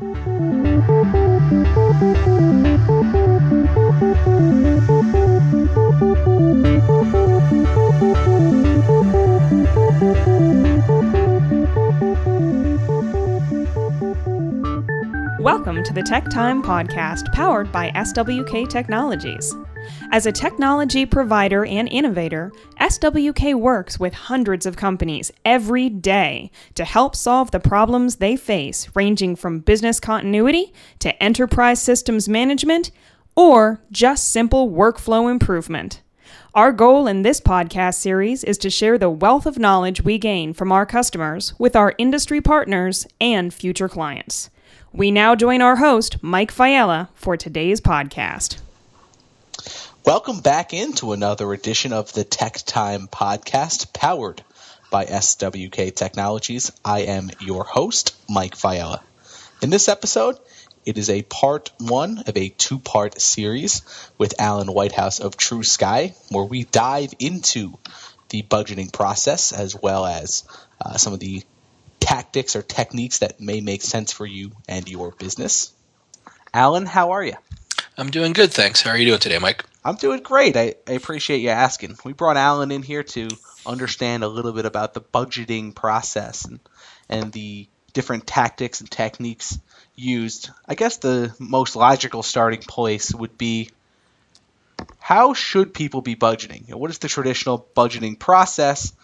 Welcome to the Tech Time Podcast, powered by SWK Technologies. As a technology provider and innovator, SWK works with hundreds of companies every day to help solve the problems they face, ranging from business continuity to enterprise systems management, or just simple workflow improvement. Our goal in this podcast series is to share the wealth of knowledge we gain from our customers with our industry partners and future clients. We now join our host, Mike Fiala, for today's podcast. Welcome back into another edition of the Tech Time Podcast, powered by SWK Technologies. I am your host, Mike Fiala. In this episode, it is a part one of a two-part series with Alan Whitehouse of True Sky, where we dive into the budgeting process as well as some of the tactics or techniques that may make sense for you and your business. Alan, how are you? I'm doing good, thanks. How are you doing today, Mike? I'm doing great. I appreciate you asking. We brought Alan in here to understand a little bit about the budgeting process and the different tactics and techniques used. I guess the most logical starting place would be, how should people be budgeting? What is the traditional budgeting process?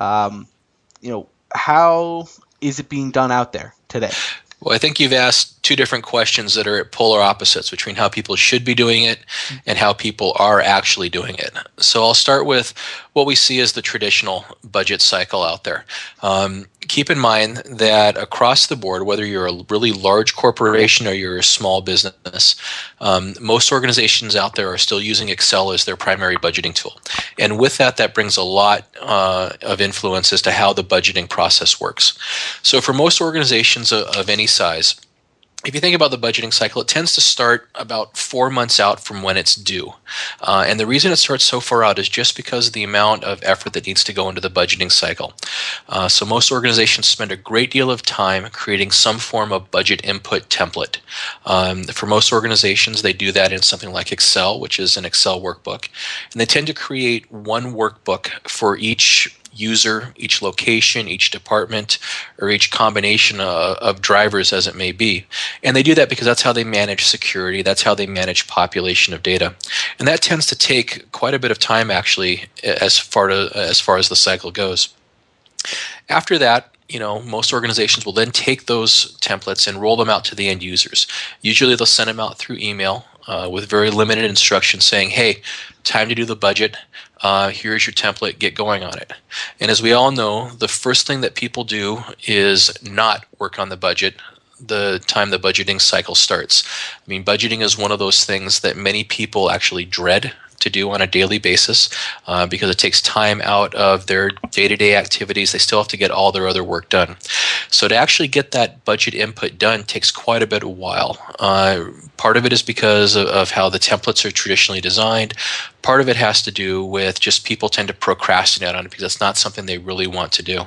How is it being done out there today? Well, I think you've asked two different questions that are at polar opposites between how people should be doing it and how people are actually doing it. So I'll start with what we see as the traditional budget cycle out there. Keep in mind that across the board, whether you're a really large corporation or you're a small business, most organizations out there are still using Excel as their primary budgeting tool. And with that, that brings a lot of influence as to how the budgeting process works. So for most organizations of any size, if you think about the budgeting cycle, it tends to start about 4 months out from when it's due. And the reason it starts so far out is just because of the amount of effort that needs to go into the budgeting cycle. So most organizations spend a great deal of time creating some form of budget input template. For most organizations, they do that in something like Excel, which is an Excel workbook. And they tend to create one workbook for each user, each location, each department, or each combination of drivers as it may be. And they do that because that's how they manage security, that's how they manage population of data. And that tends to take quite a bit of time actually as far as the cycle goes. After that, most organizations will then take those templates and roll them out to the end users. Usually they'll send them out through email with very limited instructions saying, hey, time to do the budget. Here's your template, get going on it. And as we all know, the first thing that people do is not work on the budget the time the budgeting cycle starts. I mean, budgeting is one of those things that many people actually dread to do on a daily basis because it takes time out of their day-to-day activities. They still have to get all their other work done. So to actually get that budget input done takes quite a bit of a while. Part of it is because of how the templates are traditionally designed. Part of it has to do with just people tend to procrastinate on it because it's not something they really want to do.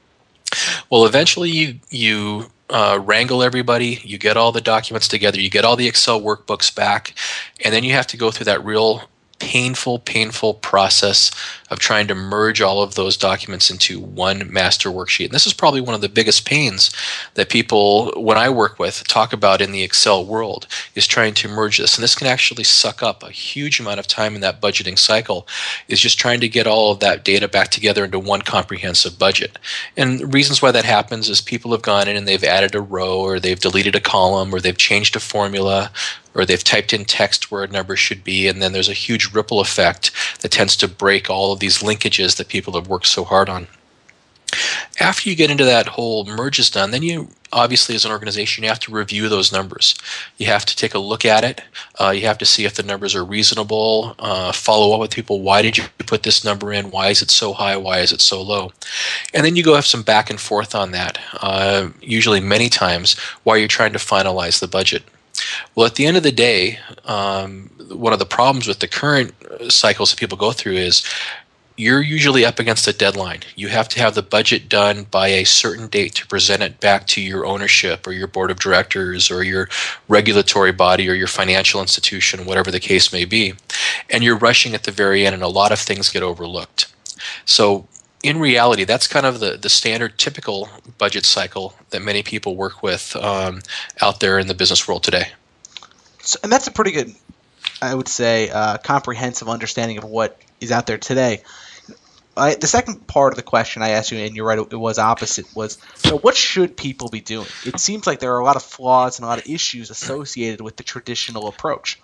Well, eventually you wrangle everybody, you get all the documents together, you get all the Excel workbooks back, and then you have to go through that real painful process of trying to merge all of those documents into one master worksheet. And this is probably one of the biggest pains that people, when I work with, talk about in the Excel world, is trying to merge this. And this can actually suck up a huge amount of time in that budgeting cycle, is just trying to get all of that data back together into one comprehensive budget. And reasons why that happens is people have gone in and they've added a row, or they've deleted a column, or they've changed a formula, or they've typed in text where a number should be, and then there's a huge ripple effect that tends to break all of these linkages that people have worked so hard on. After you get into that whole merge is done, then you obviously as an organization, you have to review those numbers. You have to take a look at it. You have to see if the numbers are reasonable, follow up with people. Why did you put this number in? Why is it so high? Why is it so low? And then you go have some back and forth on that, usually many times while you're trying to finalize the budget. Well, at the end of the day, one of the problems with the current cycles that people go through is you're usually up against a deadline. You have to have the budget done by a certain date to present it back to your ownership or your board of directors or your regulatory body or your financial institution, whatever the case may be. And you're rushing at the very end, and a lot of things get overlooked. So in reality, that's kind of the standard typical budget cycle that many people work with out there in the business world today. So, and that's a pretty good, I would say, comprehensive understanding of what is out there today. The second part of the question I asked you, and you're right, it was opposite, was what should people be doing? It seems like there are a lot of flaws and a lot of issues associated with the traditional approach.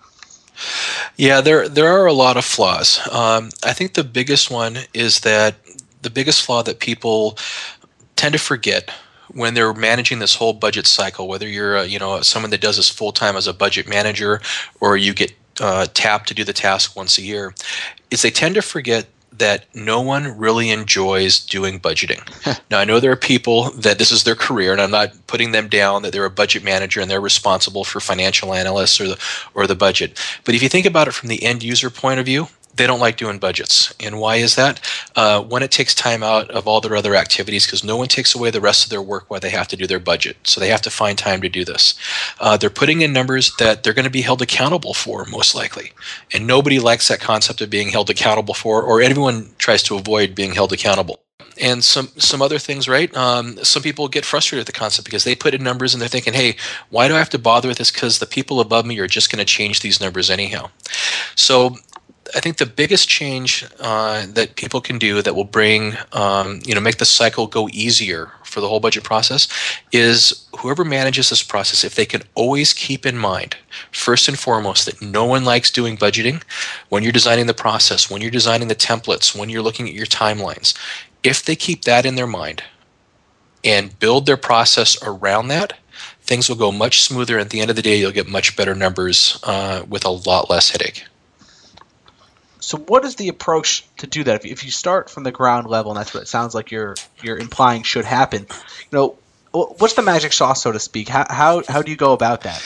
Yeah, there are a lot of flaws. I think the biggest one is that the biggest flaw that people tend to forget when they're managing this whole budget cycle, whether you're someone that does this full time as a budget manager or you get tapped to do the task once a year, is they tend to forget that no one really enjoys doing budgeting. Now, I know there are people that this is their career, and I'm not putting them down, that they're a budget manager and they're responsible for financial analysts or the budget. But if you think about it from the end user point of view, they don't like doing budgets. And why is that? When it takes time out of all their other activities, because no one takes away the rest of their work while they have to do their budget. So they have to find time to do this. They're putting in numbers that they're going to be held accountable for, most likely. And nobody likes that concept of being held accountable for, or everyone tries to avoid being held accountable. And some other things, right? Some people get frustrated with the concept because they put in numbers and they're thinking, hey, why do I have to bother with this? Because the people above me are just going to change these numbers anyhow. So I think the biggest change that people can do that will bring, make the cycle go easier for the whole budget process is whoever manages this process, if they can always keep in mind, first and foremost, that no one likes doing budgeting when you're designing the process, when you're designing the templates, when you're looking at your timelines. If they keep that in their mind and build their process around that, things will go much smoother. At the end of the day, you'll get much better numbers with a lot less headache. So what is the approach to do that? If you start from the ground level, and that's what it sounds like you're implying should happen, what's the magic sauce, so to speak? How do you go about that?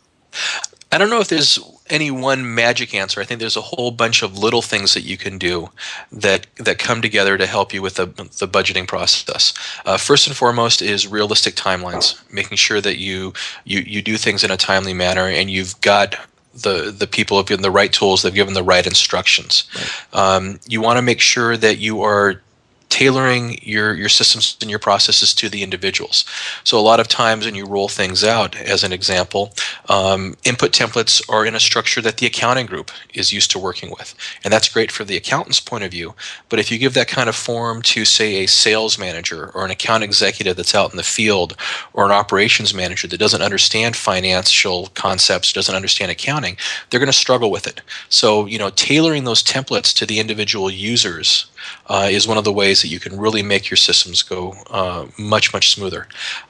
I don't know if there's any one magic answer. I think there's a whole bunch of little things that you can do that come together to help you with the budgeting process. First and foremost is realistic timelines, making sure that you do things in a timely manner and you've got the people have given the right tools, they've given the right instructions. Right. You want to make sure that you are tailoring your systems and your processes to the individuals. So a lot of times when you roll things out, as an example, input templates are in a structure that the accounting group is used to working with. And that's great for the accountant's point of view. But if you give that kind of form to, say, a sales manager or an account executive that's out in the field or an operations manager that doesn't understand financial concepts, doesn't understand accounting, they're going to struggle with it. So, tailoring those templates to the individual users is one of the ways that you can really make your systems go much, much smoother.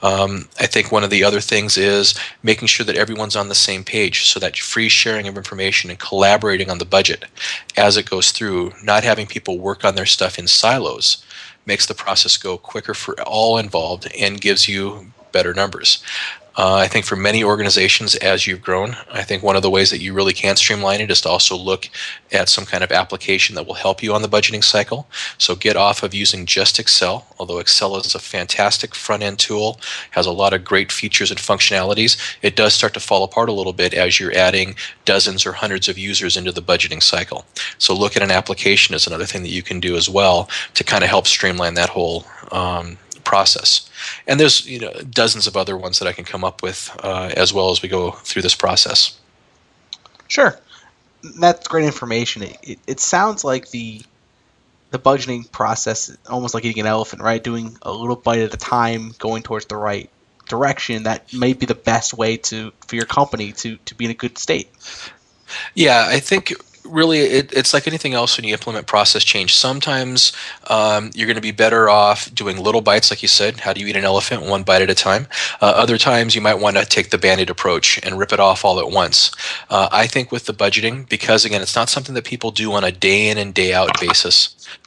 I think one of the other things is making sure that everyone's on the same page, so that free sharing of information and collaborating on the budget as it goes through, not having people work on their stuff in silos, makes the process go quicker for all involved and gives you better numbers. I think for many organizations, as you've grown, I think one of the ways that you really can streamline it is to also look at some kind of application that will help you on the budgeting cycle. So get off of using just Excel, although Excel is a fantastic front-end tool, has a lot of great features and functionalities. It does start to fall apart a little bit as you're adding dozens or hundreds of users into the budgeting cycle. So look at an application as another thing that you can do as well to kind of help streamline that whole process. And there's dozens of other ones that I can come up with as well as we go through this process. Sure. That's great information. It sounds like the budgeting process, almost like eating an elephant, right? Doing a little bite at a time, going towards the right direction. That may be the best way for your company to be in a good state. Yeah, I think really it's like anything else when you implement process change. Sometimes you're going to be better off doing little bites, like you said. How do you eat an elephant? One bite at a time. Other times you might want to take the Band-Aid approach and rip it off all at once. I think with the budgeting, because again, it's not something that people do on a day in and day out basis.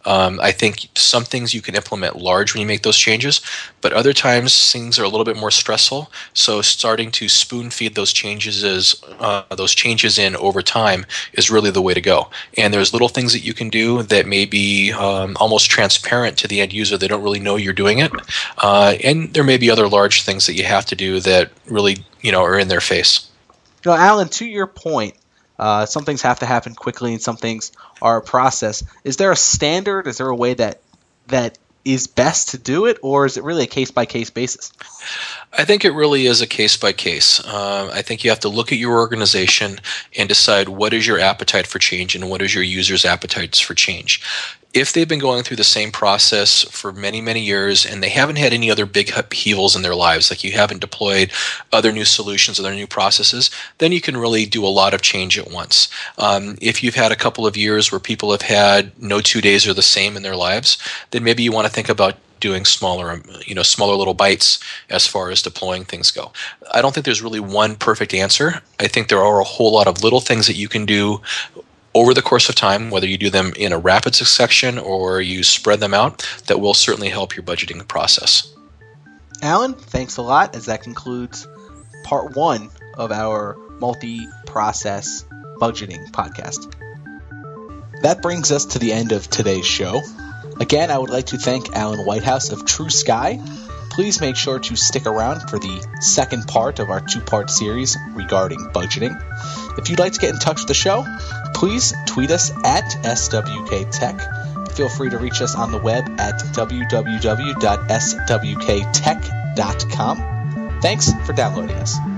I think some things you can implement large when you make those changes, but other times things are a little bit more stressful. So starting to spoon feed those changes in over time is really the way to go. And there's little things that you can do that may be almost transparent to the end user. They don't really know you're doing it. And there may be other large things that you have to do that really, are in their face. Alan, to your point, some things have to happen quickly and some things are a process. Is there a standard? Is there a way that is best to do it, or is it really a case-by-case basis? I think it really is a case-by-case. I think you have to look at your organization and decide what is your appetite for change and what is your users' appetites for change. If they've been going through the same process for many, many years and they haven't had any other big upheavals in their lives, like you haven't deployed other new solutions, other new processes, then you can really do a lot of change at once. If you've had a couple of years where people have had no 2 days are the same in their lives, then maybe you want to think about doing smaller little bites as far as deploying things go. I don't think there's really one perfect answer. I think there are a whole lot of little things that you can do over the course of time, whether you do them in a rapid succession or you spread them out, that will certainly help your budgeting process. Alan, thanks a lot, as that concludes part 1 of our multi-process budgeting podcast. That brings us to the end of today's show. Again, I would like to thank Alan Whitehouse of TrueSky. Please make sure to stick around for the second part of our 2-part series regarding budgeting. If you'd like to get in touch with the show, please tweet us at SWKTech. Feel free to reach us on the web at www.swktech.com. Thanks for downloading us.